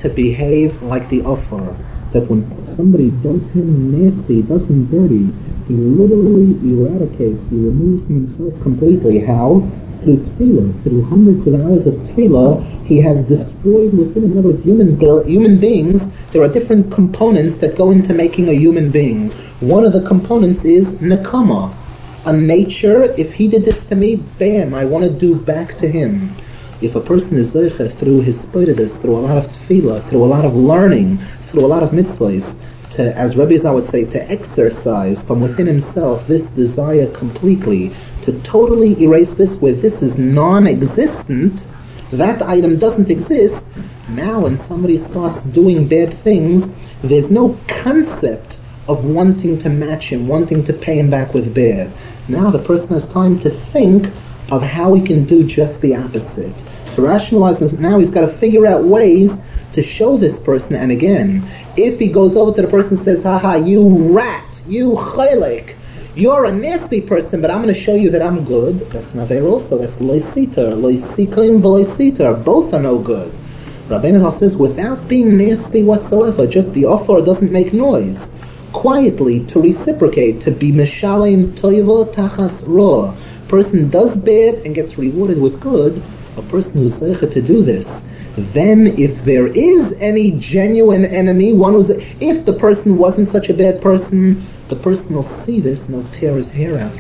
to behave like the offer. That when somebody does him nasty, does him dirty, he literally eradicates, he removes from himself completely. How? Through tefillah, through hundreds of hours of tefillah, he has destroyed within him. In other words, human beings, there are different components that go into making a human being. One of the components is nekama, a nature. If he did this to me, bam, I want to do back to him. If a person is zeicha through his spoidus, through a lot of tefillah, through a lot of learning, through a lot of mitzvahs, to, as Rabbi Zal would say, to exercise from within himself this desire completely, to totally erase this where this is non-existent, that item doesn't exist. Now when somebody starts doing bad things, there's no concept of wanting to match him, wanting to pay him back with bad. Now the person has time to think of how he can do just the opposite. To rationalize this, now he's got to figure out ways to show this person. And again, if he goes over to the person and says, haha, you rat, you chaylik, you're a nasty person, but I'm going to show you that I'm good. That's naver also. That's loisiter, loisikim v'loisiter. Both are no good. Rabbeinu Zal says, without being nasty whatsoever, just the offer doesn't make noise. Quietly, to reciprocate, to be mishalim toivo tachas roh. Person does bad and gets rewarded with good. A person who's zeicha to do this, then if there is any genuine enemy, if the person wasn't such a bad person, the person will see this and he'll tear his hair out.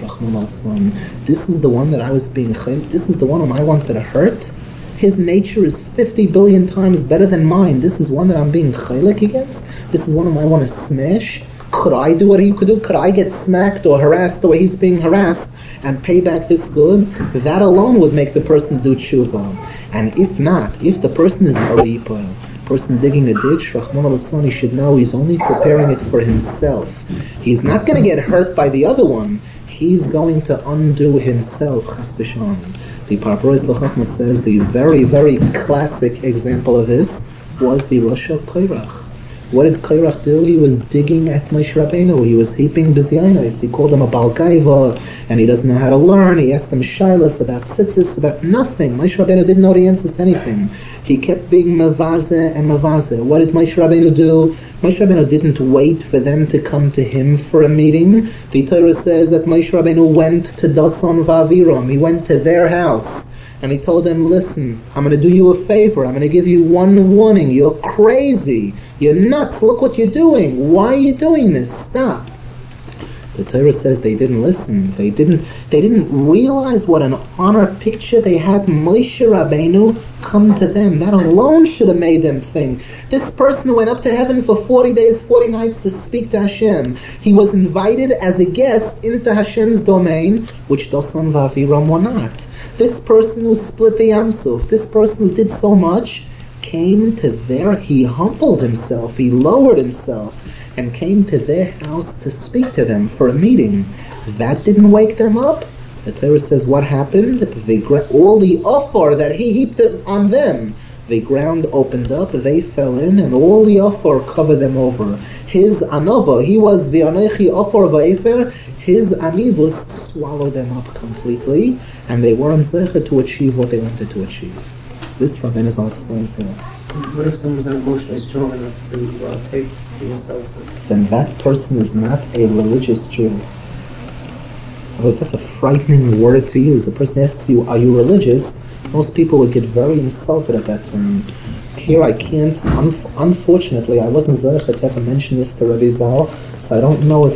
This is the one that I was being chaylik. This is the one whom I wanted to hurt. His nature is 50 billion times better than mine. This is one that I'm being chaylik against. This is one whom I want to smash. Could I do what he could do? Could I get smacked or harassed the way he's being harassed and pay back this good? That alone would make the person do tshuva. And if not, if the person is haripa, person digging a ditch, Rahman al-Islam, he should know he's only preparing it for himself. He's not going to get hurt by the other one. He's going to undo himself, chas v'shalom. The Parapros L'Chachma says the very, very classic example of this was the Rosh Korach. What did Korach do? He was digging at Moshe Rabbeinu. He was heaping bizyainos. He called him a balgaiva, and he doesn't know how to learn. He asked him shilas about tzitzis, about nothing. Moshe Rabbeinu didn't know the answers to anything. He kept being mavazeh and mavazeh. What did Moshe Rabbeinu do? Moshe Rabbeinu didn't wait for them to come to him for a meeting. The Torah says that Moshe Rabbeinu went to Dasan v'Aviram. He went to their house. And he told them, listen, I'm going to do you a favor. I'm going to give you one warning. You're crazy. You're nuts. Look what you're doing. Why are you doing this? Stop. The Torah says they didn't listen. They didn't realize what an honor picture they had Moshe Rabbeinu come to them. That alone should have made them think. This person went up to heaven for 40 days, 40 nights to speak to Hashem. He was invited as a guest into Hashem's domain, which Dasan v'Aviram were not. This person who split the Yam Suf, this person who did so much, came to he humbled himself, he lowered himself, and came to their house to speak to them for a meeting. That didn't wake them up. The Torah says what happened? All the offer that he heaped on them, the ground opened up, they fell in, and all the offer covered them over. His anova, he was the anechi offer v'efer, his anivus swallowed them up completely, and they weren't zeicha to achieve what they wanted to achieve. This Rabbeinu Zal explains here. What if someone's not emotionally strong enough to take the insults? Then that person is not a religious Jew. Well, that's a frightening word to use. The person asks you, are you religious? Most people would get very insulted at that term. Here I can't, unfortunately, I wasn't zeicha to ever mention this to Rabbi Zal, so I don't know if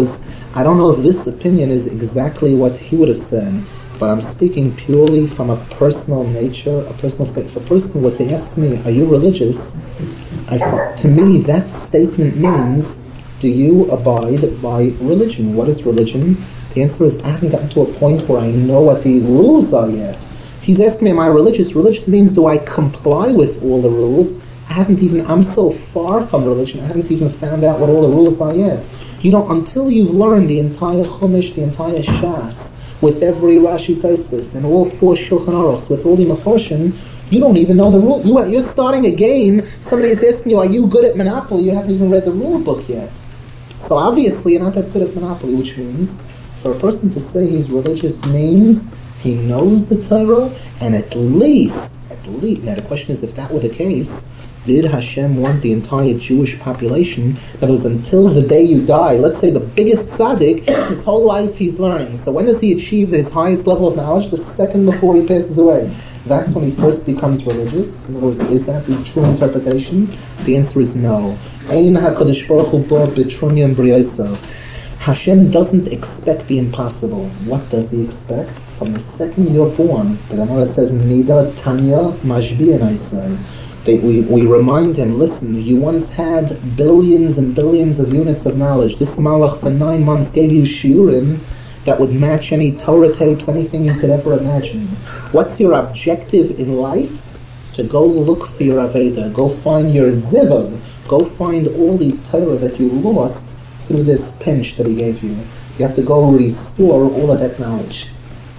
this opinion is exactly what he would have said. But I'm speaking purely from a personal nature, a personal state. If a person were to ask me, are you religious? To me, that statement means, do you abide by religion? What is religion? The answer is, I haven't gotten to a point where I know what the rules are yet. He's asking me, am I religious? Religious means, do I comply with all the rules? I'm so far from religion, I haven't even found out what all the rules are yet. Until you've learned the entire Chumash, the entire Shas, with every Rashi Tosfos and all 4 Shulchan Aruchs, with all the Mefarshim, you don't even know the rule. You're starting a game. Somebody is asking you, are you good at Monopoly? You haven't even read the rule book yet. So obviously you're not that good at Monopoly, which means for a person to say he's religious means he knows the Torah, and at least, now the question is, if that were the case, Did Hashem want the entire Jewish population? That was until the day you die. Let's say the biggest tzaddik, his whole life he's learning. So when does he achieve his highest level of knowledge? The second before he passes away. That's when he first becomes religious. In other words, is that the true interpretation? The answer is no. Hashem doesn't expect the impossible. What does he expect? From the second you're born, the Gemara says, Nida Tanya Mashbiyan Isai. We remind him, listen, you once had billions and billions of units of knowledge. This Malach for 9 months gave you shiurim that would match any Torah tapes, anything you could ever imagine. What's your objective in life? To go look for your Aveda, go find your Zivug, go find all the Torah that you lost through this pinch that he gave you. You have to go restore all of that knowledge.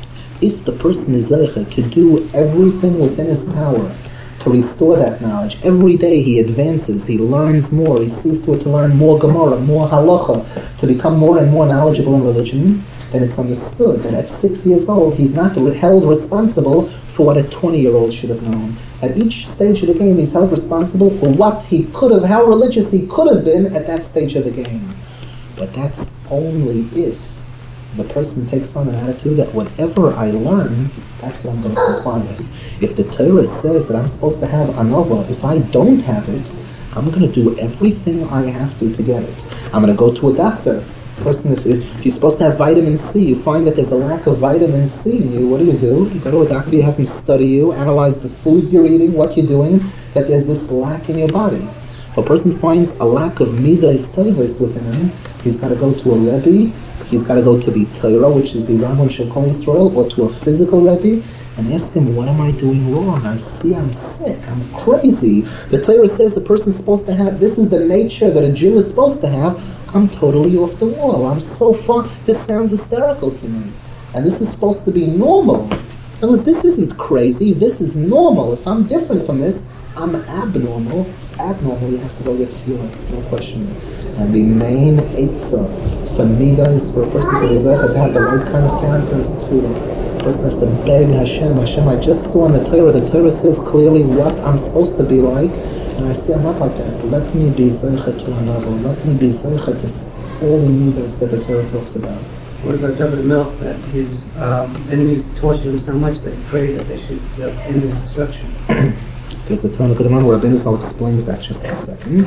If the person is zeicha to do everything within his power to restore that knowledge, every day he advances, he learns more, he sees to it to learn more Gemara, more Halacha, to become more and more knowledgeable in religion, then it's understood that at 6 years old, he's not held responsible for what a 20-year-old should have known. At each stage of the game, he's held responsible for what he could have, how religious he could have been at that stage of the game. But that's only if the person takes on an attitude that whatever I learn, that's what I'm going to comply with. If the Torah says that I'm supposed to have anova, if I don't have it, I'm going to do everything I have to get it. I'm going to go to a doctor. Person, if you're supposed to have vitamin C, you find that there's a lack of vitamin C in you, what do? You go to a doctor, you have him study you, analyze the foods you're eating, what you're doing, that there's this lack in your body. If a person finds a lack of midas tevos within him, he's got to go to a Rebbe, he's got to go to the Torah, which is the Rambam Shel Kol Yisrael, or to a physical Rebbe, and ask him, what am I doing wrong? I see I'm sick, I'm crazy. The Torah says a person's supposed to have, this is the nature that a Jew is supposed to have. I'm totally off the wall. I'm so far, this sounds hysterical to me. And this is supposed to be normal. In other words, this isn't crazy, this is normal. If I'm different from this, I'm abnormal. Abnormal, you have to go get healed, no question. And the main eitzah for midas, for a person to have the right kind of character is tefillah. A person has to beg Hashem, I just saw in the Torah says clearly what I'm supposed to be like, and I say I'm not like that. Let me be zeicha to another, let me be zeicha to all the midas that the Torah talks about. What about David Melch, that his enemies tortured him so much that he prayed that they should end the destruction? There's a Torah, Rabbeinu Zalman explains that just a second.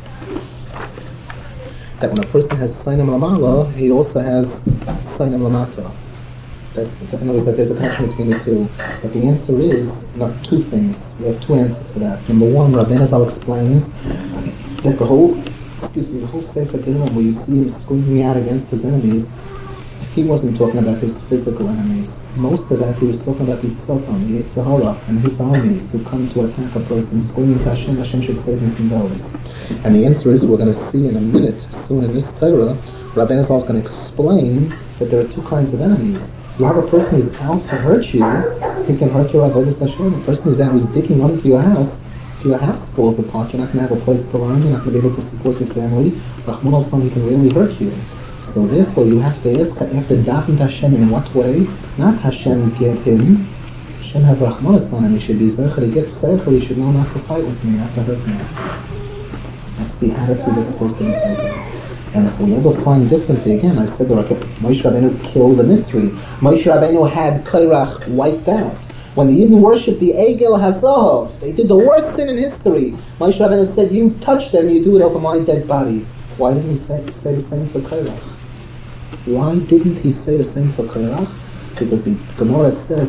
That when a person has Sainim Lamala, he also has Sainim Lamata. In other words, that there's a connection between the two. But the answer is not two things. We have two answers for that. Number one, Rabbeinu Zalman explains that the whole Sefer Tehillim, where you see him screaming out against his enemies, he wasn't talking about his physical enemies. Most of that, he was talking about the Satan, the Yetzer Hara, and his armies who come to attack a person, screaming to Hashem, Hashem should save him from those. And the answer is, we're going to see in a minute, soon in this Torah, Rabbeinu Zalman is going to explain that there are two kinds of enemies. You have a person who's out to hurt you, he can hurt your avodas Hashem. A person who's digging onto your house, if your house falls apart, you're not going to have a place to learn, you're not going to be able to support your family. Rahman al-Sam, he can really hurt you. So therefore, you have to ask, you have to daven to Hashem in what way? Not Hashem get him. Hashem have Rahman al-Sam, and he should be zeicha to get zeicha, he should know not to fight with me, not to hurt me. That's the attitude that's supposed to be taken. And if we ever find differently, again, I said that Moshe Rabbeinu killed the Mitzri. Moshe Rabbeinu had Korach wiped out. When the Yidden worshipped the Egel HaZahav, they did the worst sin in history. Moshe Rabbeinu said, you touch them, you do it over my dead body. Why didn't he say the same for Korach? Why didn't he say the same for Korach? Because the Gemara says,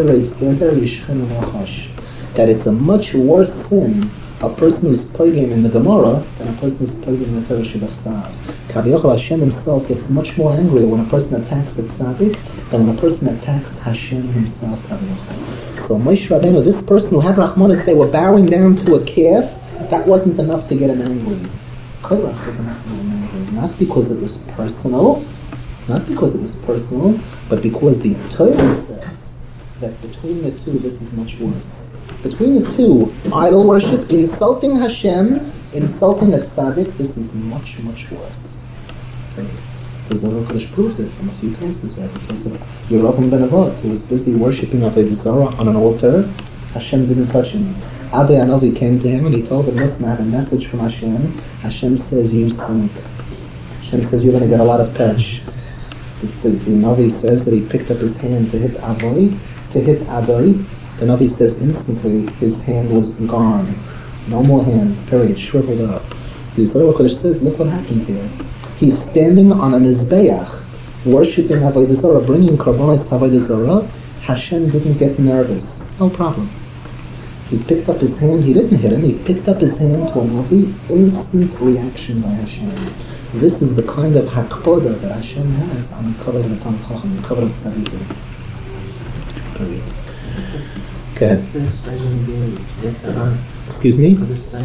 that it's a much worse sin a person who's plaguing in the Gemara than a person who's plaguing in the Torah Shebachsav. Kaviyachal Hashem himself gets much more angry when a person attacks a tzaddik than when a person attacks Hashem himself. Kaviyachal. So Moshe Rabbeinu, this person who had Rahmanas, they were bowing down to a calf, that wasn't enough to get him angry. Korach was enough to get him angry, not because it was personal, but because the Torah says that between the two, this is much worse. Between the two, idol worship, insulting Hashem, insulting a tzaddik, this is much, much worse. The Zohar Kodesh proves it from a few cases, right? The case of Yeravim ben Avot, who was busy worshipping Avodah Zarah on an altar, Hashem didn't touch him. Adi Hanavi came to him and he told him, listen, I have a message from Hashem. Hashem says you stink. Hashem says you're going to get a lot of patch. The Navi says that he picked up his hand to hit Adai. The Navi says instantly his hand was gone. No more hand, period, shriveled up. The Zohar Kodesh says, look what happened here. He's standing on a Mizbeach, worshipping Avodah Zarah, bringing Karbanos to Avodah Zarah. Hashem didn't get nervous. No problem. He picked up his hand, he didn't hit him, he picked up his hand to a Navi, instant reaction by Hashem. This is the kind of hakpoda that Hashem has on the cover of the Talmid Chacham, the cover of Tzadikim. Period. Okay. Excuse me?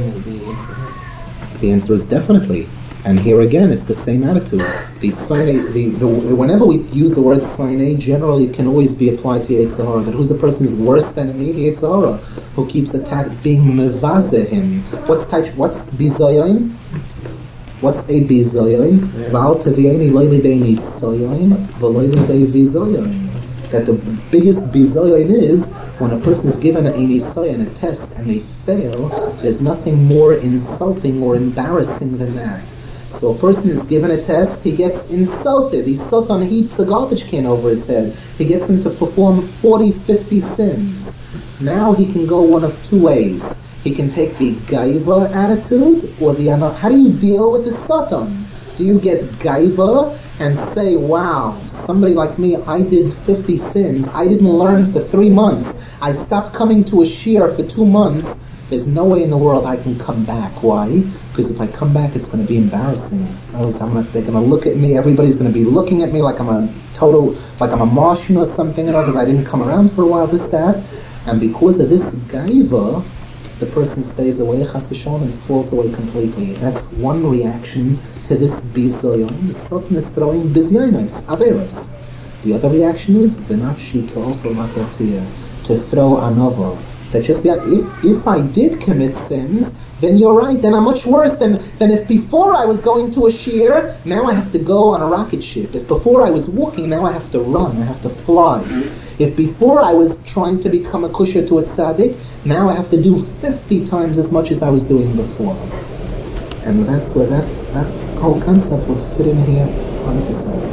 The answer is definitely. And here again, it's the same attitude. Whenever we use the word sinai, generally it can always be applied to Yetzer Hara. That who's the person's worst enemy? Yetzer Hara, who keeps being mevazeh him. What's bizayon? What's a bizayon? V'al tevieni loylideini soyon, v'loylidei vizayon. That the biggest bizayon is when a person is given a nisayon, a test, and they fail. There's nothing more insulting or embarrassing than that. So a person is given a test, he gets insulted. He's soaked on heaps of garbage can over his head. He gets him to perform 40, 50 sins. Now he can go one of two ways. He can take the gaiva attitude, or the how do you deal with the satan? Do you get gaiva and say, wow, somebody like me, I did 50 sins. I didn't learn for 3 months. I stopped coming to a shiur for 2 months. There's no way in the world I can come back. Why? Because if I come back, it's going to be embarrassing. They're going to look at me. Everybody's going to be looking at me like I'm a Martian or something, because I didn't come around for a while, this, that. And because of this gaiva, the person stays away, chas v'shalom, and falls away completely. That's one reaction to this bizayon. The Satan is throwing bizyonos, averos. The other reaction is v'nafshi k'ofel makertiyah, to throw anova. That just that if I did commit sins, then you're right, then I'm much worse than if before I was going to a shiur, now I have to go on a rocket ship. If before I was walking, now I have to run, I have to fly. If before I was trying to become a kusher to a tzaddik, now I have to do 50 times as much as I was doing before. And that's where that whole concept would fit in here 100%.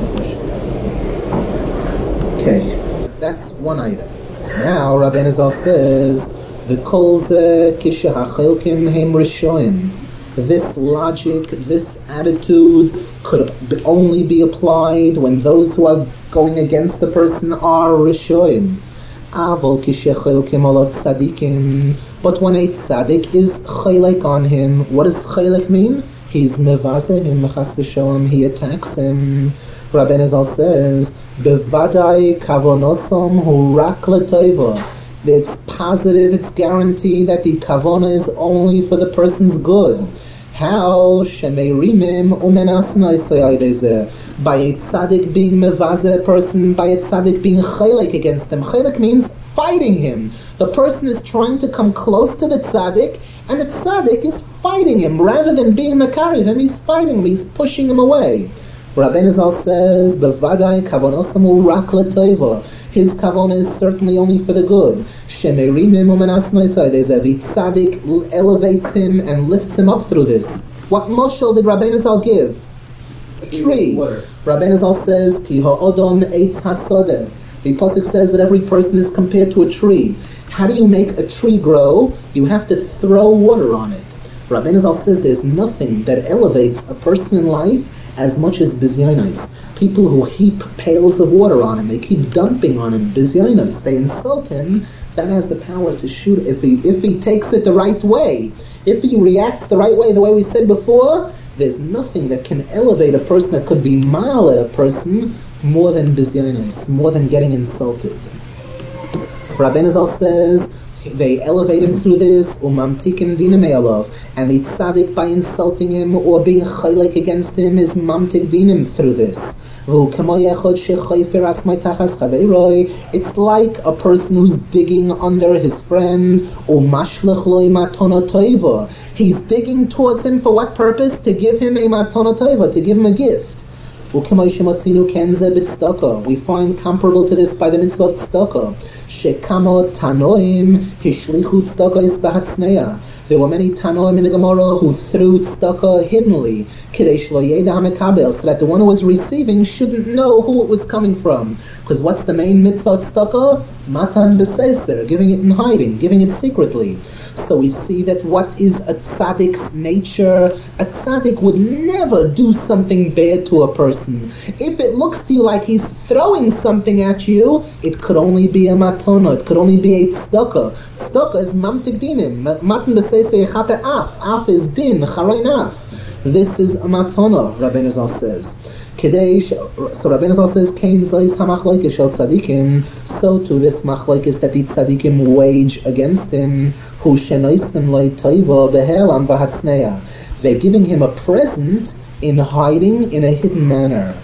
Okay, that's one item. Now Rabbi Elazar says, "V'kol ze kishahachelkim heim rishoim." This logic, this attitude could only be applied when those who are going against the person are rishoim. Avol kishahachelkim olav tzadikim. But when a tzaddik is chelek on him, what does chelek mean? He's mevazeh him, chas v'shalom, he attacks him. Rabbi Elazar says, Bevadai kavonosom hu rak l'tova. It's positive, it's guaranteed that the kavona is only for the person's good. How shemeirimim umenasnai sayidezeh. By a tzaddik being mevazeh a person, by a tzaddik being chelek against him. Chelek means fighting him. The person is trying to come close to the tzaddik, and the tzaddik is fighting him. Rather than being makari him, he's fighting him, he's pushing him away. Rabbi Elazar says, "Bevadai kavonosamu rak l'tova." His kavona is certainly only for the good. Shemeirimim umenasnai sayidezeh. The tzaddik elevates him and lifts him up through this. What moshel did Rabbi Elazar give? A tree. Rabbi Elazar says, "Ki ha'odom eitz hasodeh." The pasuk says that every person is compared to a tree. How do you make a tree grow? You have to throw water on it. Rabbi Elazar says there's nothing that elevates a person in life as much as bizyonos. People who heap pails of water on him, they keep dumping on him bizyonos. They insult him. That has the power to shoot if he takes it the right way. If he reacts the right way, the way we said before, there's nothing that can elevate a person, that could be ma'aleh a person, more than bizyonos, more than getting insulted. Rabbi Elazar says they elevate him through this, umamtikim dinam alav, and the tzaddik, by insulting him or being chelek against him, is mamtik dinim through this. It's like a person who's digging under his friend. He's digging towards him for what purpose? To give him a matana tova, to give him a gift. We find comparable to this by the mitzvah of tzedakah. Shekamo Tanoim Hishlichu Tzedakah B'Hatznea. There were many Tanoim in the Gemara who threw tzedakah hiddenly, Kidei Shlo Yeda HaMekabel, so that the one who was receiving shouldn't know who it was coming from. Because what's the main mitzvah tzedakah? Matan B'Seser, giving it in hiding, giving it secretly. So we see that what is a tzaddik's nature? A tzaddik would never do something bad to a person. If it looks to you like he's throwing something at you, it could only be a matona, it could only be a tzedakah. Tzedakah is mamtik dinim. Matan b'seisei yechape af is din, charein af. This is a matona, Rabbeinu Zal says. So Rabbeinu Zal says, Kain zayis hamachlokes shel tzadikim, so to this machlokes that the tzadikim wage against him, hu shenoistem loy toiva behelam v'hatznea. They're giving him a present in hiding, in a hidden manner.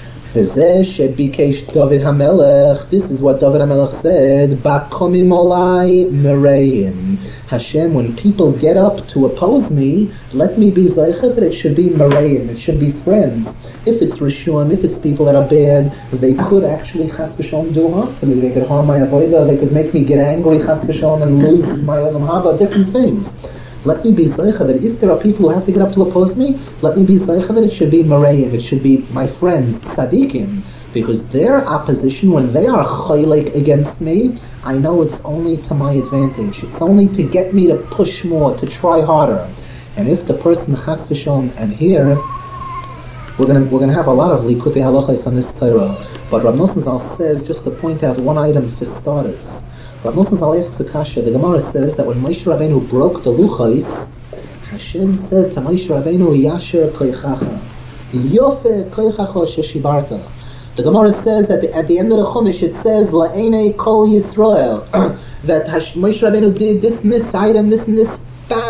V'zeh shebikesh David HaMelech, this is what David HaMelech said, Bakomim olai mereim. Hashem, when people get up to oppose me, let me be zeicha that it should be mereim, it should be friends. If it's Rishon, if it's people that are bad, they could actually chas v'shalom do harm to me. They could harm my avodah, they could make me get angry chas v'shalom and lose my olam haba, different things. Let me be zeicha that if there are people who have to get up to oppose me, let me be zeicha that it should be mereim, it should be my friends, tzadikim, because their opposition, when they are chaylik against me, I know it's only to my advantage. It's only to get me to push more, to try harder. And if the person chas v'shalom, and here, we're gonna have a lot of likutei halachos on this Torah, but Rav Nosson Zal says, just to point out one item for starters, Rav Nosson Zal asks a kasha. The Gemara says that when Moshe Rabbeinu broke the luchos, Hashem said to Moshe Rabbeinu, Yasher koichacha, Yofe koichacha sheshibarta. The Gemara says that at the end of the Chumash it says La'enei Kol Yisrael that Moshe Rabbeinu did this and this item, this and this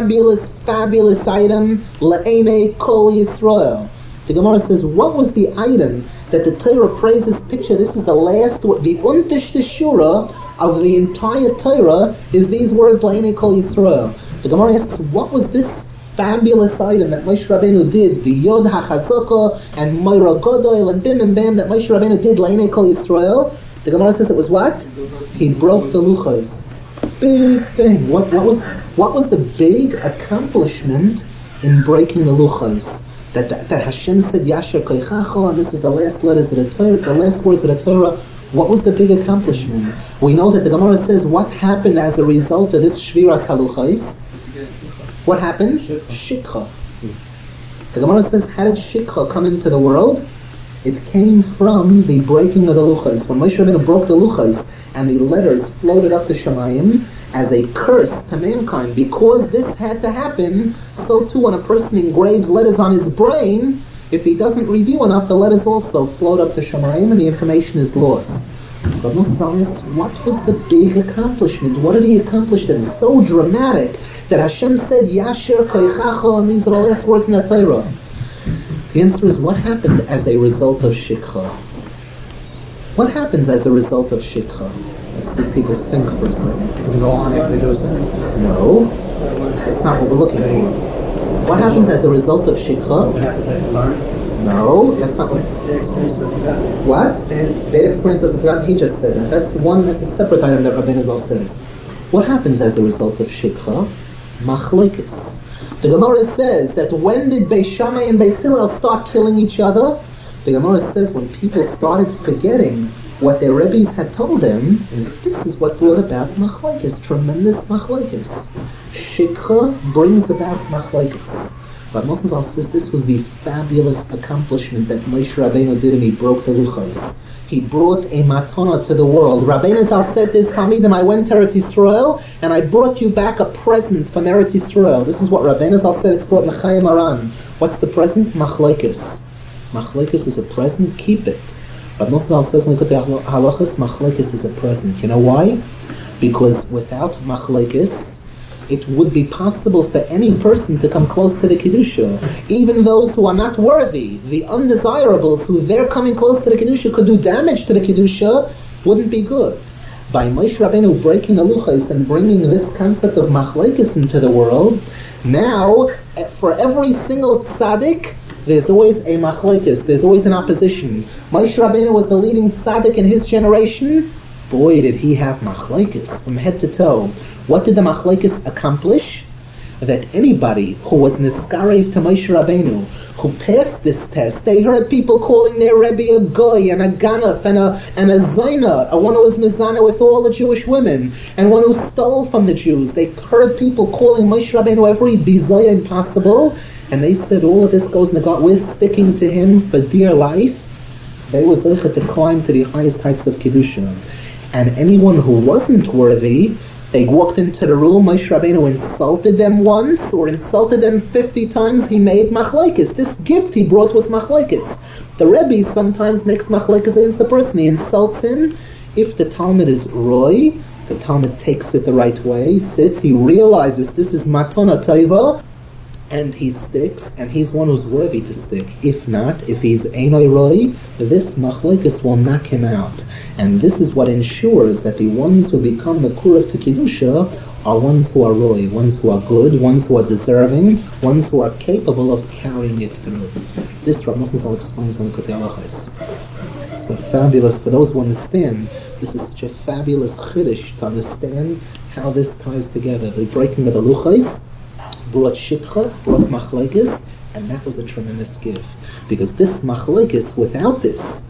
fabulous item, La'enei Kol Yisrael. The Gemara says, what was the item that the Torah praises picture? This is the last, the Untishta Shura of the entire Torah is these words, La'enei Kol Yisrael. The Gemara asks, what was this fabulous item that Moshe Rabbeinu did? The Yod HaChazaka and Moira Godoil and Bim and Bam that Moshe Rabbeinu did, La'enei Kol Yisrael. The Gemara says it was what? He broke the luchos. Big thing. What was the big accomplishment in breaking the luchos? That Hashem said Yasher Koichacha, and this is the last letters of the Torah, the last words of the Torah. What was the big accomplishment? We know that the Gemara says what happened as a result of this Shviras Haluchais. What happened? Shikha. The Gemara says, how did Shikha come into the world? It came from the breaking of the luchais. When Moshe Rabbeinu broke the luchais and the letters floated up to Shemayim as a curse to mankind, because this had to happen, so too when a person engraves letters on his brain, if he doesn't review enough, the letters also float up to Shemayim and the information is lost. But Musa asks, what was the big accomplishment? What did he accomplish that's so dramatic that Hashem said, Yasher Koichacha, and these are the last words in the Torah? The answer is, what happened as a result of Shikha? What happens as a result of Shikha? Let's see if people think for a second. People go on after they do something. No, that's not what we're looking for. What happens as a result of Shikha? What happens if they learn? No, that's not what... Their experience of forgotten. What? Bad experiences of forgotten, he just said that. That's a separate item that Rabbeinu Zal says. What happens as a result of Shikha? Machlokes. The Gemara says that when did Beis Shammai and Beis Hillel start killing each other? The Gemara says when people started forgetting what their Rebbes had told them, this is what brought about machlokes, tremendous machlokes. Shikha brings about machlokes. But Moshe Zal says this was the fabulous accomplishment that Moshe Rabbeinu did, and he broke the luchos. He brought a matana to the world. Rabbeinu Zal said this, Talmidim, I went to Eretz Yisrael, and I brought you back a present from Eretz Yisrael. This is what Rabbeinu Zal said, it's brought L'chaim Aran. What's the present? Machlokes. Machlokes is a present, keep it. But Moshe Zal says, halachos, machlokes is a present. You know why? Because without machlokes, it would be possible for any person to come close to the Kedusha. Even those who are not worthy, the undesirables, who they're coming close to the Kedusha could do damage to the Kedusha, wouldn't be good. By Moshe Rabbeinu breaking the luchos and bringing this concept of machlokes into the world, now, for every single tzaddik, there's always a machlokes, there's always an opposition. Moshe Rabbeinu was the leading tzaddik in his generation, boy, did he have machlokes from head to toe. What did the machlokes accomplish? That anybody who was niskarev to Moshe Rabbeinu, who passed this test, they heard people calling their Rebbe a goy and a ganaf and a zayna, one who was mizana with all the Jewish women, and one who stole from the Jews. They heard people calling Moshe Rabbeinu every bizaya possible, and they said all of this goes in the God. We're sticking to him for dear life. They were zeicha to climb to the highest heights of Kedusha. And anyone who wasn't worthy, they walked into the room, Moshe Rabbeinu insulted them once, or insulted them 50 times, he made machlokes. This gift he brought was machlokes. The Rebbe sometimes makes machlokes against the person, he insults him. If the Talmud is roy, the Talmud takes it the right way, sits, he realizes this is matona tova, and he sticks, and he's one who's worthy to stick. If not, if he's einoi roy, this machlokes will knock him out. And this is what ensures that the ones who become the Kurach to Kedusha are ones who are roy, ones who are good, ones who are deserving, ones who are capable of carrying it through. This Rav Moshe Zal explains on the Kotei Halachos. It's so fabulous, for those who understand, this is such a fabulous chiddush to understand how this ties together. The breaking of the luchos brought shikha, brought machlokes, and that was a tremendous gift. Because this machlokes, without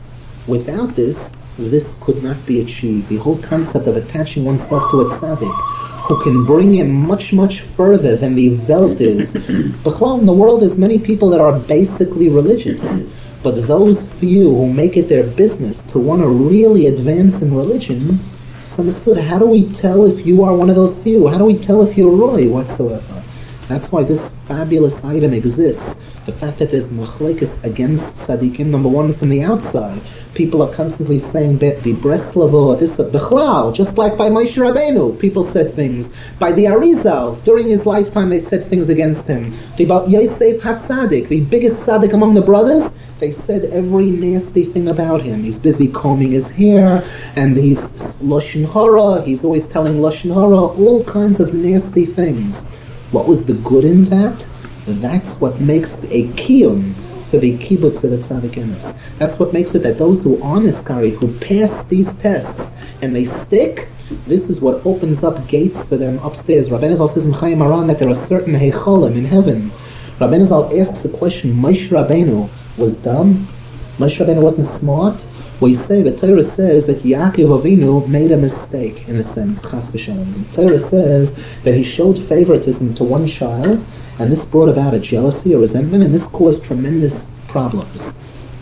this could not be achieved. The whole concept of attaching oneself to a tzaddik, who can bring him much, much further than the Welt is. B'chlal, in the world there's many people that are basically religious, but those few who make it their business to want to really advance in religion, it's understood. How do we tell if you are one of those few? How do we tell if you're roy whatsoever? That's why this fabulous item exists. The fact that there's machlokes against tzaddikim, number one, from the outside. People are constantly saying that the Breslavo, this Bichlal, just like by Moshe Rabbeinu, people said things. By the Arizal, during his lifetime, they said things against him. About Yosef HaTzadik, the biggest tzaddik among the brothers, they said every nasty thing about him. He's busy combing his hair, and he's Lashon Hara, he's always telling Lashon Hara, all kinds of nasty things. What was the good in that? That's what makes a kiyum for the kibbutz of the tzaddik emes. That's what makes it that those who are niskarev, who pass these tests, and they stick, this is what opens up gates for them upstairs. Rabbeinu Zal says in Chaim Maran that there are certain heicholim in heaven. Rabbeinu Zal asks the question, Moshe Rabbeinu was dumb? Moshe Rabbeinu wasn't smart? We say, the Torah says that Yaakov Avinu made a mistake, in a sense, chas v'shalom. The Torah says that he showed favoritism to one child, and this brought about a jealousy, a resentment, and this caused tremendous problems.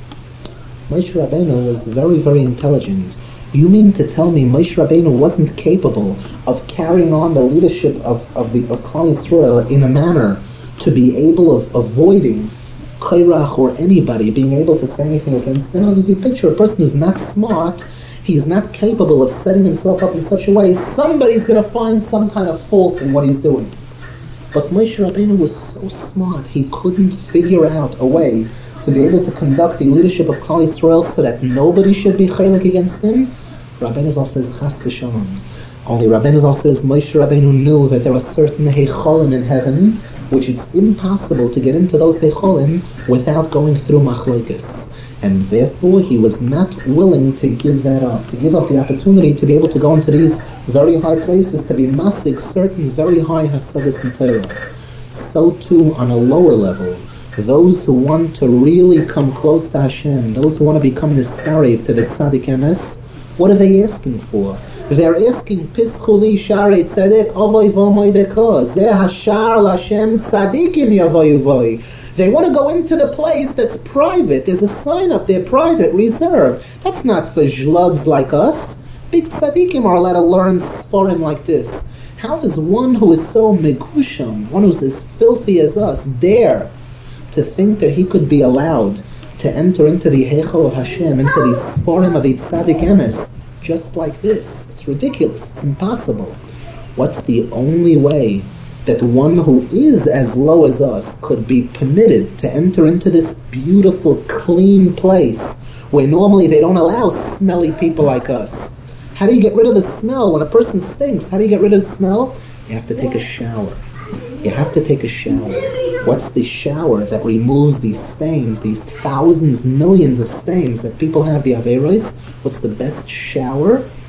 Moshe Rabbeinu was very, very intelligent. You mean to tell me Moshe Rabbeinu wasn't capable of carrying on the leadership of Klal Yisrael in a manner to be able of avoiding Kairach or anybody being able to say anything against them? As you picture a person who's not smart, he's not capable of setting himself up in such a way, somebody's going to find some kind of fault in what he's doing. But Moshe Rabbeinu was so smart, he couldn't figure out a way to be able to conduct the leadership of Klal Yisrael so that nobody should be chaylik against him. Rabbeinu Zal says, chas v'shalom. Only Rabbeinu Zal says, Moshe Rabbeinu knew that there are certain heicholim in heaven, which it's impossible to get into those heicholim without going through machlokes. And therefore, he was not willing to give that up, to give up the opportunity to be able to go into these very high places, to be masig certain very high hasagas in Torah. So too, on a lower level, those who want to really come close to Hashem, those who want to become niskarev to the tzaddik emes, what are they asking for? They're asking, Pischuli Sharei Tzedek Ovoy Vomoy Deko, Zeh Hashar Lashem Tzadikim Yavoy Uvoy. They want to go into the place that's private. There's a sign up there, private, reserved. That's not for zhlubs like us. Big tzaddikim are allowed to learn sforim like this. How does one who is so megusham, one who's as filthy as us, dare to think that he could be allowed to enter into the heichal of Hashem, into the sforim of the tzaddik emes, just like this? It's ridiculous. It's impossible. What's the only way that one who is as low as us could be permitted to enter into this beautiful, clean place where normally they don't allow smelly people like us? How do you get rid of the smell? When a person stinks, how do you get rid of the smell? You have to take a shower. You have to take a shower. What's the shower that removes these stains, these thousands, millions of stains that people have, the Averos? What's the best shower?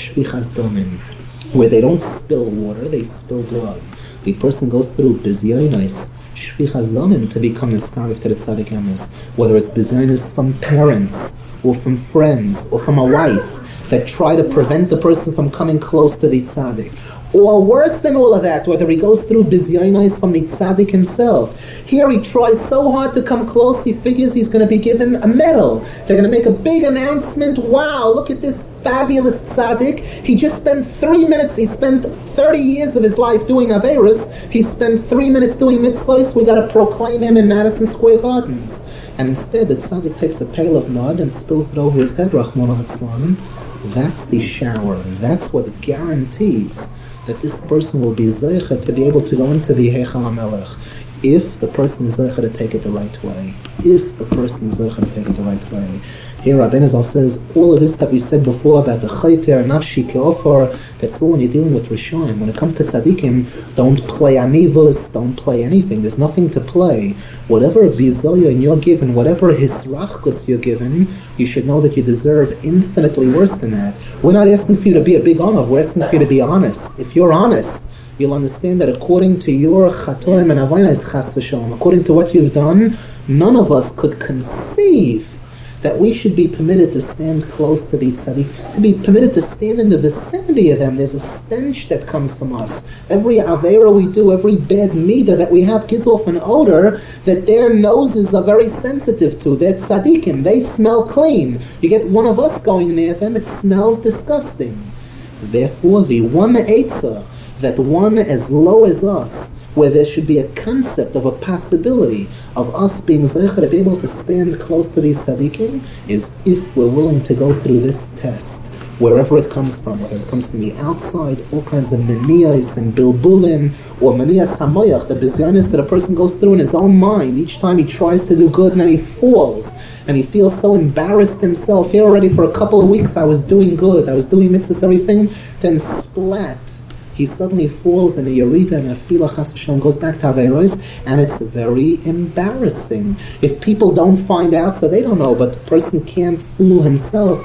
shvichas damim, where they don't spill water, they spill blood. The person goes through bizyonos, shvichas damim, to become niskarif to the tzaddik emes, whether it's bizyonos from parents, or from friends, or from a wife, that try to prevent the person from coming close to the tzaddik. Or worse than all of that, whether he goes through bizyonos from the tzaddik himself. Here he tries so hard to come close, he figures he's going to be given a medal. They're going to make a big announcement. Wow, look at this fabulous tzaddik. He just spent 3 minutes, he spent 30 years of his life doing Averis. He spent 3 minutes doing mitzvahs. We got to proclaim him in Madison Square Gardens. And instead, the tzaddik takes a pail of mud and spills it over his head, Rahman al-Islam. That's the shower. That's what guarantees that this person will be zeicha to be able to go into the Heichal HaMelech, if the person is zeicha to take it the right way. If the person is zeicha to take it the right way. Here Rabbeinu Zal says, all of this that we said before about the chayter, nafshi ke'ofar, that's all when you're dealing with Rishayim. When it comes to tzaddikim, don't play anivus, don't play anything. There's nothing to play. Whatever bizoyon you're given, whatever hisrachkus you're given, you should know that you deserve infinitely worse than that. We're not asking for you to be a big honor, we're asking for you to be honest. If you're honest, you'll understand that according to your chatoim and avaynas chas v'shalom, according to what you've done, none of us could conceive that we should be permitted to stand close to the tzaddik, to be permitted to stand in the vicinity of them. There's a stench that comes from us. Every avera we do, every bad midah that we have gives off an odor that their noses are very sensitive to. They're tzaddikim, they smell clean. You get one of us going near them, it smells disgusting. Therefore, the one eitzah, that one as low as us, where there should be a concept of a possibility of us being zeicha to be able to stand close to these tzaddikim, is if we're willing to go through this test, wherever it comes from, whether it comes from the outside, all kinds of meniyas and bilbulin, or meniyas hamoyach, the bizyonis that a person goes through in his own mind. Each time he tries to do good and then he falls, and he feels so embarrassed himself. Here already for a couple of weeks I was doing good, I was doing mitzvahs, everything, then splat, he suddenly falls in a yerida and a fila chas v'shalom, goes back to Averos, and it's very embarrassing. If people don't find out, so they don't know, but the person can't fool himself.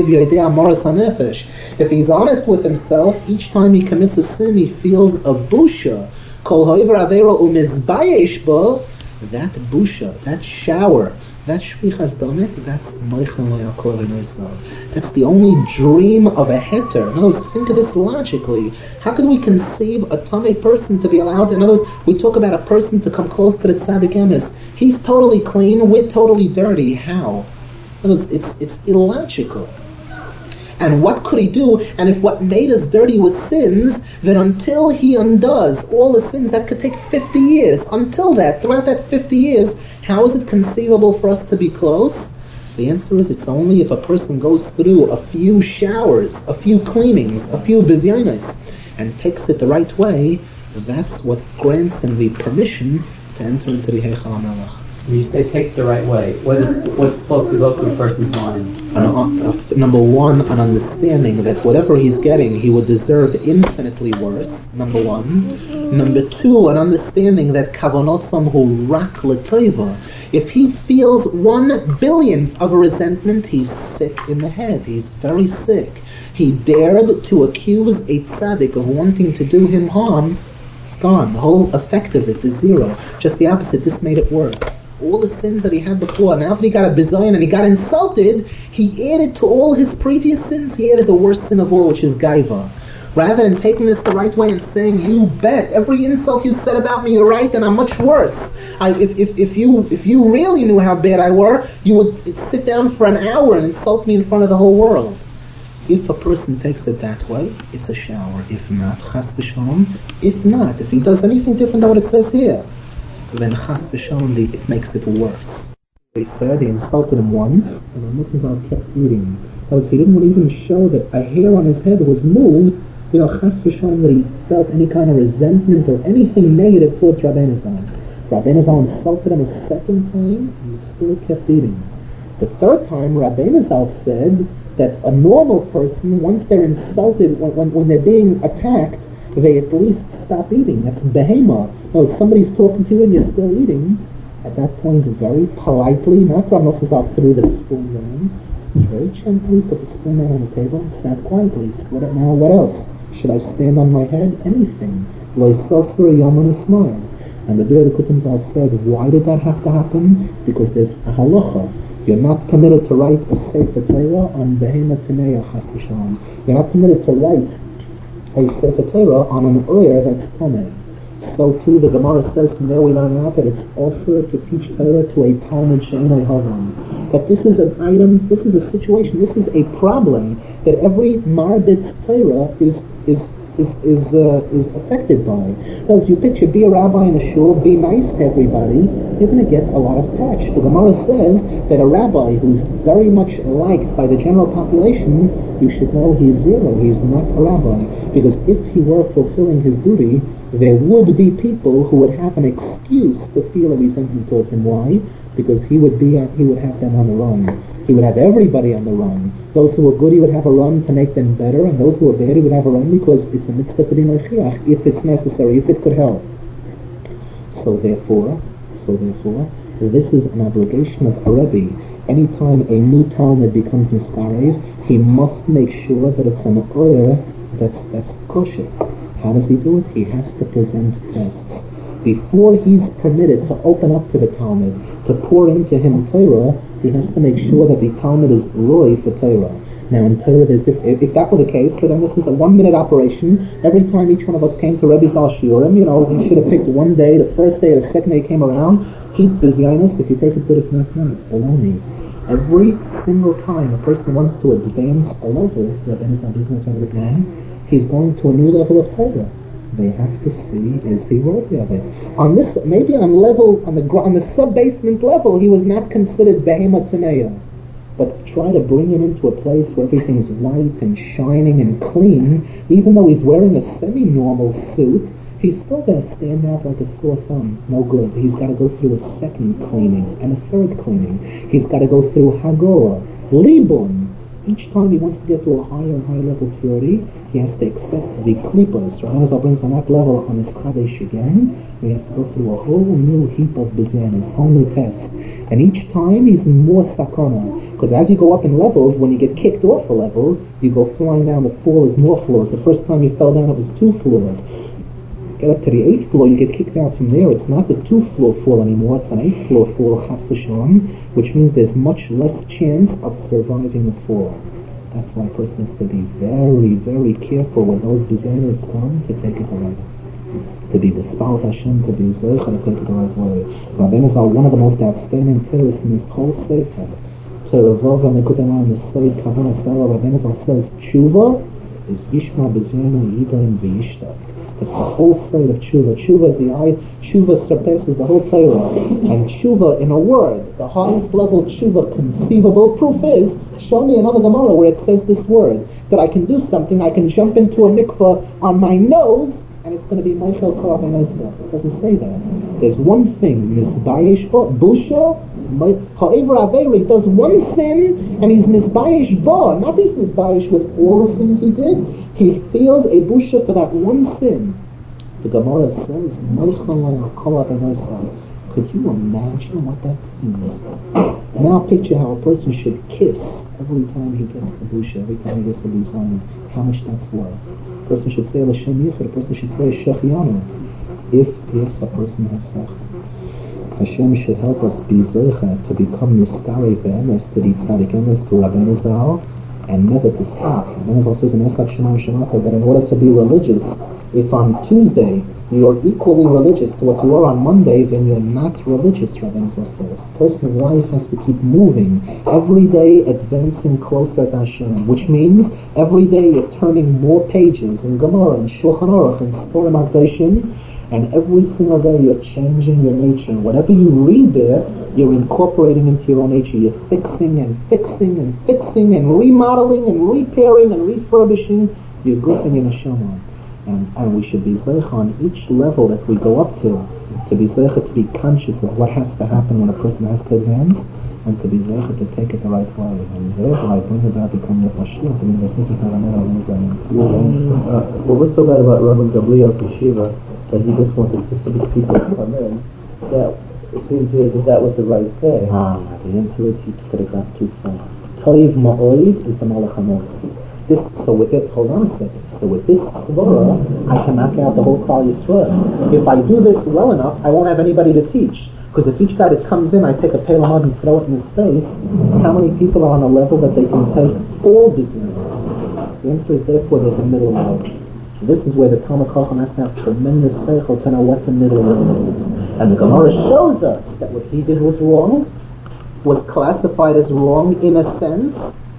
If he's honest with himself, each time he commits a sin, he feels a busha. That busha, that shower, that shvichas damim, that's Meichel Le'akol V'Noisov. That's the only dream of a heter. In other words, think of this logically. How could we conceive a tummy person to be allowed? In other words, we talk about a person to come close to the tzaddik emes. He's totally clean, we're totally dirty. How? In other words, it's illogical. And what could he do? And if what made us dirty was sins, then until he undoes all the sins, that could take 50 years. Until that, throughout that 50 years, how is it conceivable for us to be close? The answer is it's only if a person goes through a few showers, a few cleanings, a few bizyonos, and takes it the right way. That's what grants him the permission to enter into the Heichal HaMelech. When you say take the right way, what's supposed to go through a person's mind? Number one, an understanding that whatever he's getting, he would deserve infinitely worse, number one. Number two, an understanding that kavanosam hu rak l'toiva. If he feels 1/100000th of a resentment, he's sick in the head. He's very sick. He dared to accuse a tzaddik of wanting to do him harm. It's gone. The whole effect of it is zero. Just the opposite. This made it worse. All the sins that he had before, now after he got a bizayon and he got insulted, he added to all his previous sins, he added the worst sin of all, which is gaiva. Rather than taking this the right way and saying, you bet, every insult you said about me, you're right, and I'm much worse. If you really knew how bad I were, you would sit down for an hour and insult me in front of the whole world. If a person takes it that way, it's a shower. If not, chas v'shalom. If not, if he does anything different than what it says here, then chas v'shalom, it makes it worse. They said he insulted him once, and the Muslims kept eating. That was, he didn't even show that a hair on his head was moved, chas v'shalom, that he felt any kind of resentment or anything negative towards Rabbeinu Zal. Rabbeinu Zal insulted him a second time, and he still kept eating. The third time, Rabbeinu Zal said that a normal person, once they're insulted, when they're being attacked, they at least stop eating. That's behema. No, if somebody's talking to you and you're still eating, at that point, very politely, not Rav Nosson through the spoon, Very gently put the spoon down on the table and sat quietly. Split it now. What else? Should I stand on my head? Anything. Loisosur Yaman smile. And the Biur Kutumzal said, why did that have to happen? Because there's a halacha. You're not permitted to write a Sefer Torah on Behema Taneya Chas v'Shalom. You're not permitted to write a Sefer Torah on an oyer that's Tameh. So too, the Gemara says from there we learn out that it's also to teach Torah to a Talmud She'enoi Havam. That this is an item, this is a situation, this is a problem that every Marbitz Torah is affected by. Because you picture, be a rabbi in a shul, be nice to everybody, you're going to get a lot of patch. The Gemara says that a rabbi who's very much liked by the general population, you should know he's zero, he's not a rabbi. Because if he were fulfilling his duty, there would be people who would have an excuse to feel a resentment towards him. Why? Because he would have them on the run. He would have everybody on the run. Those who were good, he would have a run to make them better, and those who were bad, he would have a run because it's a mitzvah to be mechiach, if it's necessary, if it could help. So therefore, this is an obligation of a Rebbe. Anytime a new Talmud becomes Niskarev, he must make sure that it's an oyer that's kosher. How does he do it? He has to present tests. Before he's permitted to open up to the Talmud, to pour into him Torah, he has to make sure that the Talmud is roy for Torah. Now in Torah, if that were the case, so then this is a 1-minute operation. Every time each one of us came to Rebbe's Al Shiurim, he should have picked one day, the first day or the second day he came around, keep Bizyanis, if you take it good, if not, baloney. Every single time a person wants to advance a level, he's going to a new level of Torah. They have to see, is he worthy of it? On this, maybe on the sub-basement level, he was not considered Behema Taneya. But to try to bring him into a place where everything's white and shining and clean, even though he's wearing a semi-normal suit, he's still going to stand out like a sore thumb. No good. He's got to go through a second cleaning and a third cleaning. He's got to go through Hagora, Libun. Each time he wants to get to a higher and higher level of purity, he has to accept the klippas. Rabbi brings on that level on his chadesh again. He has to go through a whole new heap of bizyanis, whole new tests. And each time he's more sakana. Because as you go up in levels, when you get kicked off a level, you go flying down. The fall is more floors. The first time you fell down, it was 2 floors. Get up to the 8th floor, you get kicked out from there. It's not the 2-floor fall anymore, it's an 8th-floor fall, chas v'shalom, which means there's much less chance of surviving the fall. That's why a person has to be very, very careful when those bizyanis come to take it the right way. To be B'spalt Hashem, to be Zoich, and to take it the right way. Rabbeinu Zal, one of the most outstanding terrorists in this whole sefer, to Ravov and Nekudaman, the Seid Kavana Sarah, Rabbeinu Zal says, Tshuva is Yishma B'zyana Yidaim V'yishta. It's the whole side of tshuva. Tshuva is the eye. Tshuva surpasses the whole Torah. And tshuva, in a word, the highest level tshuva conceivable. Proof is, show me another Gemara where it says this word, that I can do something, I can jump into a mikvah on my nose, and it's going to be Michael Korach and Isra. It doesn't say that. There's one thing, Mizbayesh Busha, Ha'ever Averi does one sin, and he's Mizbayesh Ba. Not he's Mizbayesh with all the sins he did. He feels a busha for that one sin. The Gemara says, could you imagine what that means? Now picture how a person should kiss every time he gets the busha, every time he gets a design, how much that's worth. A person should say L'Shem Yichud, a person should say Shechianu, if a person has sechel. Hashem should help us be zeicha to become niskari ve'emes, to be tzaddik emes, to Rabbeinu Zal, and never to stop. Rabbeinu Zal says in Esak Shemam Shemata that in order to be religious, if on Tuesday you're equally religious to what you are on Monday, then you're not religious, Rabbeinu Zal says. A person's life has to keep moving, every day advancing closer to Hashem, which means every day you're turning more pages in Gemara, in Shulchan Aruch, in Sforim HaKadoshim, and every single day you're changing your nature. Whatever you read there, you're incorporating into your own nature. You're fixing and fixing and fixing and remodeling and repairing and refurbishing your guf and your neshama. And we should be zeicha on each level that we go up to be zeicha, to be conscious of what has to happen when a person has to advance, and to be zeicha to take it the right way. And thereby bring about becoming a Mashiach. What was so bad about Rabbi Gamliel's yeshiva, that he just wanted specific people to come in, that it seems to me that was the right thing. The answer is he took it a got too far. Toiv Ma'oid is the Malach HaMolos. So with it, hold on a second. So with this svara, I can knock out the whole Klal Yisrael. If I do this well enough, I won't have anybody to teach. Because if each guy that comes in, I take a pail of mud and throw it in his face, how many people are on a level that they can take all Bizyonos? The answer is therefore there's a middle level. This is where the Talmud Chacham has to have tremendous seichel to know what the middle level is. And the Gemara shows us that what he did was wrong, was classified as wrong in a sense,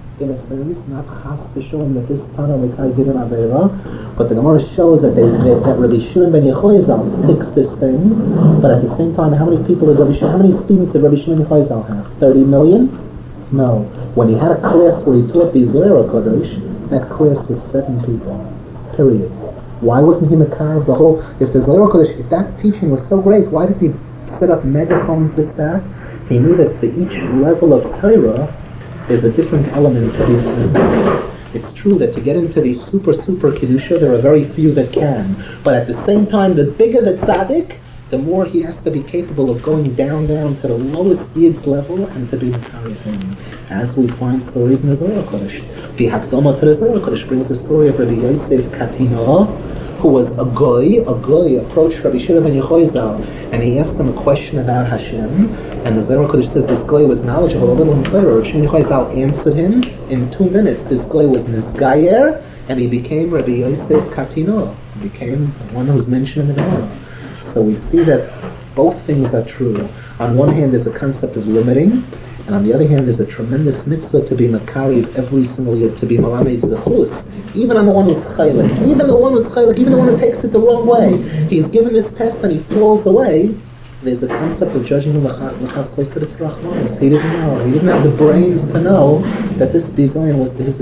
not chas v'sholem that this Tana Lekai did an Aveira, but the Gemara shows that that Rabbi Shimon ben Yechoyazal fixed this thing, but at the same time, how many students did Rabbi Shimon ben Yechoyazal have? 30 million? No. When he had a class where he taught B'Zohar Kodesh, that class was 7 people. Period. Why wasn't he Makar of the whole? If the Zohar Kodesh, if that teaching was so great, why did he set up megaphones, that? He knew that for each level of Torah, there's a different element to be necessary. It's true that to get into the super Kedusha, there are very few that can. But at the same time, the bigger the tzaddik, the more he has to be capable of going down to the lowest Yid's level and to be Makar of him. As we find stories in the Zohar Kodesh. The Hakdama to the Zohar Kodesh brings the story of Rabbi Yosef Katino, who was a goy approached Rabbi Shimon ben Yechoyazal, and he asked him a question about Hashem, and the Zohar Kodesh says this goy was knowledgeable a little in Torah. Rabbi Shimon ben Yechoyazal answered him in 2 minutes. This goy was Nizgayer, and he became Rabbi Yosef Katino. He became one who's mentioned in the Gemara. So we see that both things are true. On one hand, there's a concept of limiting, and on the other hand, there's a tremendous mitzvah to be makari of every single year, to be malamed zechus. Even on the one who's chaylik, even the one who takes it the wrong way. He's given this test and he falls away. There's a concept of judging him that it's rachmanis. He didn't know. He didn't have the brains to know that this bizayon was to his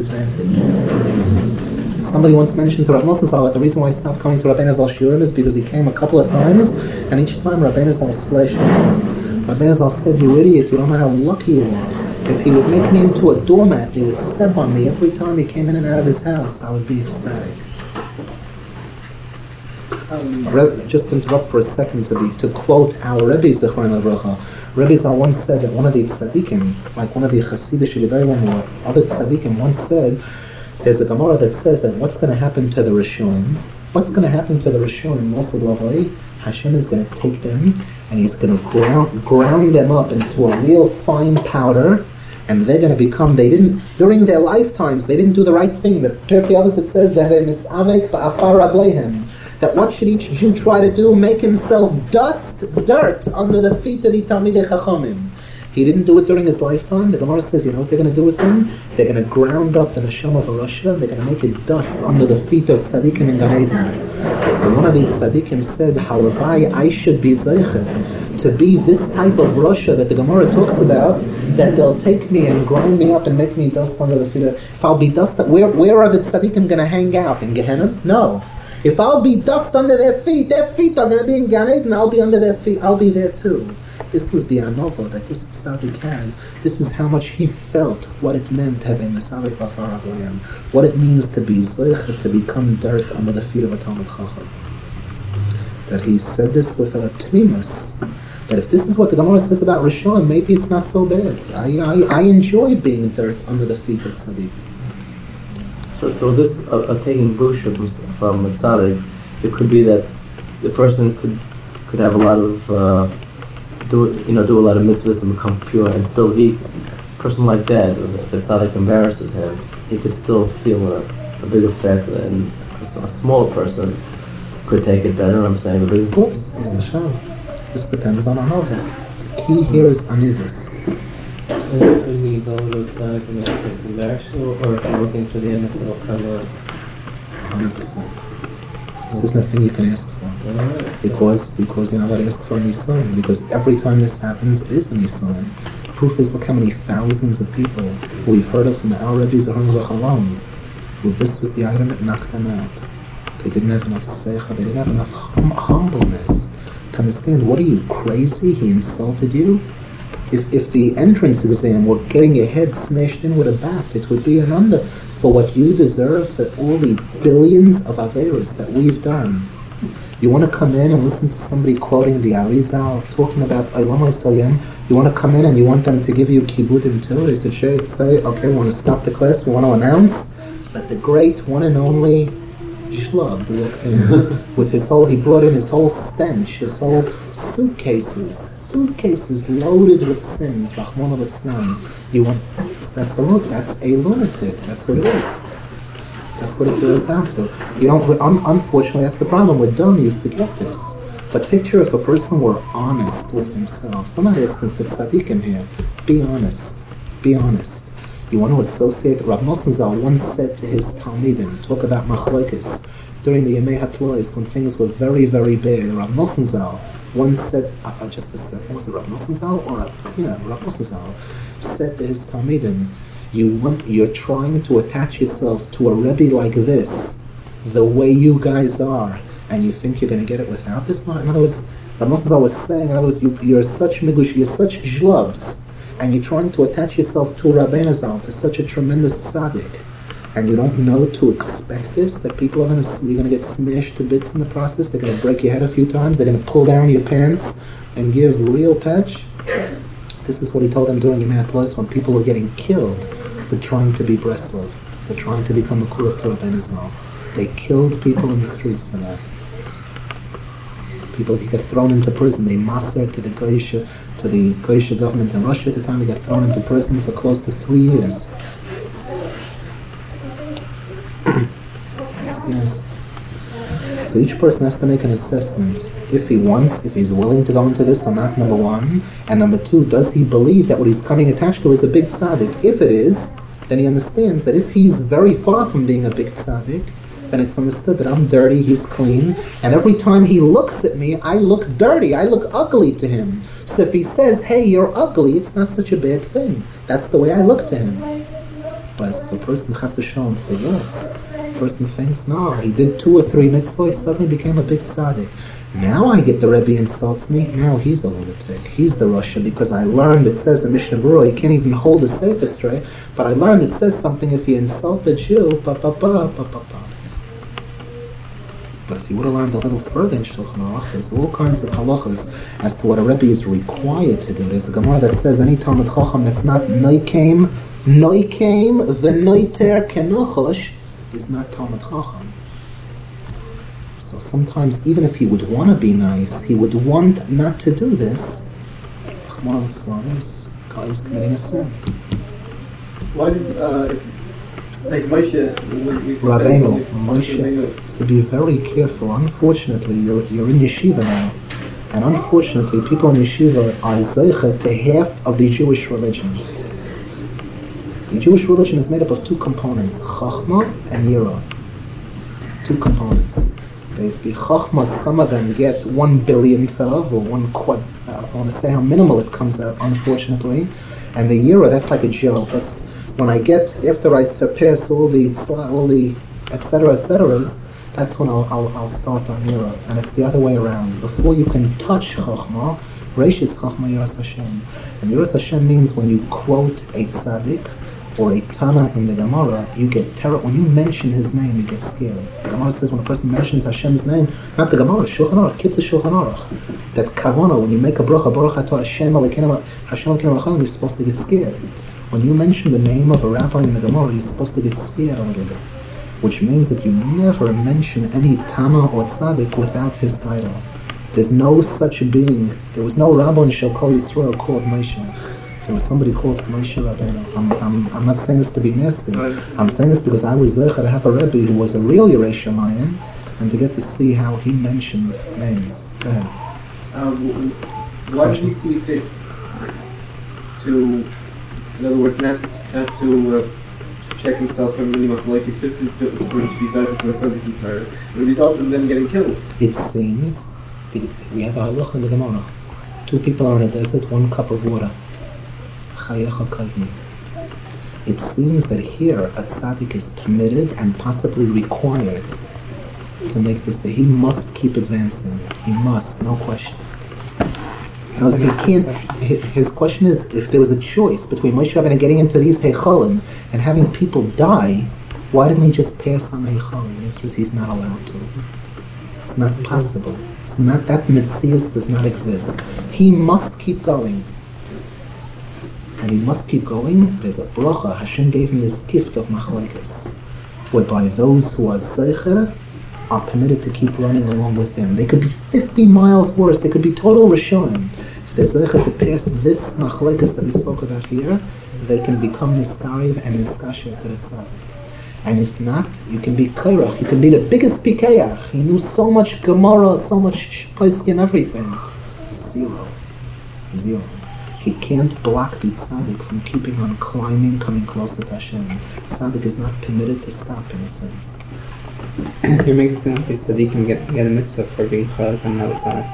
advantage. Somebody once mentioned to Rav Nosson Zal that the reason why he stopped coming to Rabbeinu Zal Shiurim is because he came a couple of times, and each time Rabbeinu Zal slashed him. Rabbeinu Zal said, "You idiot, you don't know how lucky you are. If he would make me into a doormat, he would step on me every time he came in and out of his house. I would be ecstatic." Just interrupt for a second to quote our Rebbe Zechron Levracha. Rebbe Zal once said that one of the tzaddikim, like one of the Hasidic Yedalim or other tzaddikim, once said, there's a Gemara that says that what's going to happen to the Rishonim? What's going to happen to the Rishonim? Mossad Lavoi, Hashem is going to take them and He's going to ground them up into a real fine powder, and they're going to become. During their lifetimes, they didn't do the right thing. The Pirkei Avos that says that what should each Jew try to do? Make himself dirt under the feet of the Talmidei Chachamim. He didn't do it during his lifetime. The Gemara says, you know what they're going to do with him? They're going to ground up the neshama of a Rasha. They're going to make it dust under the feet of tzaddikim in Gan Eden. So one of the tzaddikim said, however, I should be zeichet to be this type of Rasha that the Gemara talks about, that they'll take me and grind me up and make me dust under the feet of. If I'll be dust, where are the tzaddikim going to hang out? In Gehenna? No. If I'll be dust under their feet are going to be in Gan Eden, I'll be under their feet, I'll be there too. This was the anova that this tzaddik had. This is how much he felt what it meant to have a Mesavik Bafar Agoyim, what it means to be zeichet, to become dirt under the feet of a Talmud Chacham. That he said this with a tmimus, that if this is what the Gemara says about Rishon, maybe it's not so bad. I enjoy being dirt under the feet of tzaddik. So this taking busha from a tzaddik, it could be that the person could have a lot of do a lot of mitzvahs and become pure, and still a person like that, if the tzaddik embarrasses him, he could still feel a big effect, and a smaller person could take it better. I'm saying, of course, this depends on anova. The key here is anivus. Should we go to tzaddik and embarrass you, or if you're looking for the MSL cover? 100%. This isn't a thing you can ask for. Because you're not allowed to ask for a nisan. Because every time this happens, it is a nisan. Proof is, look how many thousands of people who we've heard of from our Rebbe's alone, who this was the item that knocked them out. They didn't have enough seicha, they didn't have enough humbleness to understand, what are you, crazy? He insulted you? If the entrance exam were getting your head smashed in with a bat, it would be an under for what you deserve for all the billions of averos that we've done. You want to come in and listen to somebody quoting the Arizal, talking about Olam Yisrael. You want to come in and you want them to give you kibbudim too. They said, say, okay, we want to stop the class. We want to announce that the great one and only Shlub walked in with his whole. He brought in his whole stench, his whole suitcases loaded with sins. Rachmana litzlan. You want? That's a lunatic. That's what it is. That's what it boils down to. You don't. Unfortunately, that's the problem. We're dumb. You forget this. But picture if a person were honest with himself. I'm not asking for tzaddikim here. Be honest. Be honest. You want to associate. Rav Nosson Zal once said to his talmidim, talk about machlokes during the Yemei HaTlois when things were very, very bad. Rav Nosson Zal once said, just a second, was it Rav Nosson Zal or Rav Nosson Zal said to his talmidim, you're trying to attach yourself to a Rebbe like this, the way you guys are, and you think you're going to get it without this? No, in other words, Rav Nosson Zal was saying, in other words, you're such migush, you're such zhlubs, and you're trying to attach yourself to Rabbeinu Zal, to such a tremendous tzaddik, and you don't know to expect this, that people are you're going to get smashed to bits in the process, they're going to break your head a few times, they're going to pull down your pants and give real patch. This is what he told them during Yemei HaTlois when people were getting killed for trying to be Breslov, for trying to become a Kurov to Rabbeinu Zal. They killed people in the streets for that. People get thrown into prison. They mastered to the Goyish government in Russia at the time. They got thrown into prison for close to 3 years. That's the answer. So each person has to make an assessment. If he's willing to go into this or not, number one. And number two, does he believe that what he's coming attached to is a big tzaddik? If it is, then he understands that if he's very far from being a big tzaddik, then it's understood that I'm dirty, he's clean, and every time he looks at me, I look dirty, I look ugly to him. So if he says, hey, you're ugly, it's not such a bad thing. That's the way I look to him. Whereas if a person chas v'shalom forgets, a person thinks, no, he did 2 or 3 mitzvahs, he suddenly became a big tzaddik. Now I get the Rebbe insults me, now he's a lunatic, he's the Russia, because I learned it says in Mishnah Berurah, he can't even hold a sefer straight, but I learned it says something if you insult a Jew, But if you would have learned a little further in Shulchan Aruch, there's all kinds of halachas as to what a Rebbe is required to do. There's a Gemara that says any Talmud Chacham that's not noikeim v'noiter kenochosh is not Talmud Chacham. So sometimes, even if he would want to be nice, he would want not to do this. Ch'mon al-Islam is committing a sin. Why did like Moshe, Moshe, to be very careful. Unfortunately, you're in yeshiva now, and unfortunately, people in yeshiva are zeicha to half of the Jewish religion. The Jewish religion is made up of 2 components: chachma and yira. 2 components. The chachma, some of them get 1/100000th of, or 1/4. I want to say how minimal it comes out, unfortunately. And the yira, that's like a joke. That's when I get, after I surpass all the etc., that's when I'll start on Yira. And it's the other way around. Before you can touch Chachma, Reishis Chachma Yiras Hashem. And Yiras Hashem means when you quote a tzaddik or a Tana in the Gemara, you get terror. When you mention his name, you get scared. The Gemara says when a person mentions Hashem's name, not the Gemara, Shulchan Aruch, Kitzur Shulchan Aruch, that kavana, when you make a bracha, Baruch Atah Hashem Elokeinu Malchanu, you're supposed to get scared. When you mention the name of a rabbi in the Gemara, you're supposed to get scared a little bit. Which means that you never mention any Tana or Tzaddik without his title. There's no such being. There was no Rabban Shel Kol Yisrael called Moshe. There was somebody called Moshe Rabbeinu. I'm not saying this to be nasty. I'm saying this because I was there to have a Rebbe who was a real Yerei Shamayim, and to get to see how he mentioned names. Go ahead. Why did he see fit to, in other words, not to check himself from really much like his just to be cited for the Sundays entire, the result of them getting killed? It seems we have a halach in the Gemara. 2 people are in a desert, 1 cup of water. It seems that here a tzaddik is permitted and possibly required to make this. That he must keep advancing. He must, no question. Because he can't. His question is, if there was a choice between Moshe Rabbeinu getting into these heichalim and having people die, why didn't he just pass on the heichalim? The answer is he's not allowed to. It's not possible. It's not that Metzius does not exist. He must keep going. And he must keep going. There's a bracha. Hashem gave him this gift of machlekes, whereby those who are zeicher are permitted to keep running along with him. They could be 50 miles worse. They could be total rishonim. If they're zeicher to pass this machlekes that we spoke about here, they can become niskariv and niskasher to the tzaddik. And if not, you can be kairach. You can be the biggest pikeach. He knew so much Gemara, so much poskin, everything. Zero. He can't block the tzaddik from keeping on climbing, coming closer to Hashem. Tzaddik is not permitted to stop, in a sense. You're making it sound like he can get a mitzvah for being chalik on another side.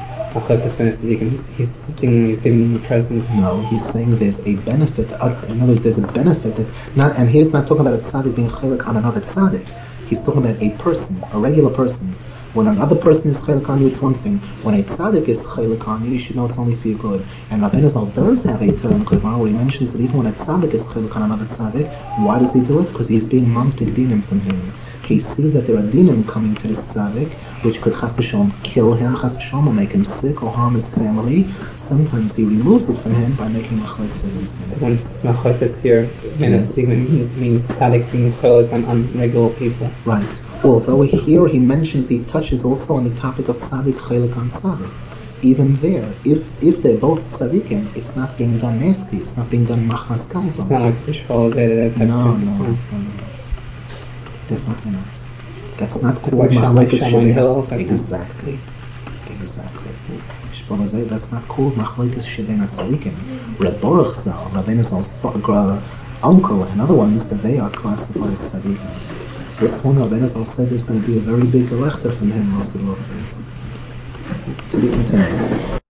He's giving him a present. No, he's saying there's a benefit. In other words, there's a benefit that not. And here's not talking about a tzaddik being chalik on another tzaddik. He's talking about a person, a regular person. When another person is chalik on you, it's one thing. When a tzaddik is chalik on you, you should know it's only for your good. And Rabbeinu Zal does have a term, where he mentions that even when a tzaddik is chalik on another tzaddik, why does he do it? Because he's being mamtik dinim from him. He sees that there are dinim coming to this tzaddik, which could chas v'shalom kill him, chas v'shalom, or make him sick, or harm his family. Sometimes he removes it from him by making machlekes against him. So when it's machlekes here, means tzaddik being chalik on regular people. Right. Although here he mentions, he touches also on the topic of tzaddik chalik on tzaddik. Even there, if they're both tzaddikim, it's not being done nasty. It's not being done machmas kaiva. It's not like the shol that type No. Definitely not. That's not called like machlekes Shammai Hill. Exactly. Shbolazei, that's not called machlekes sheben tzaddikim. Reb Baruch Zal, Rabbeinu Zal's uncle, and other ones, that they are classified as tzaddikim. This one, Rabbeinu Zal said there's going to be a very big lechter from him, most of the friends. To be continued.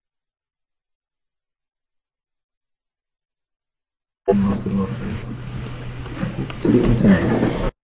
Most of the friends. To be continued.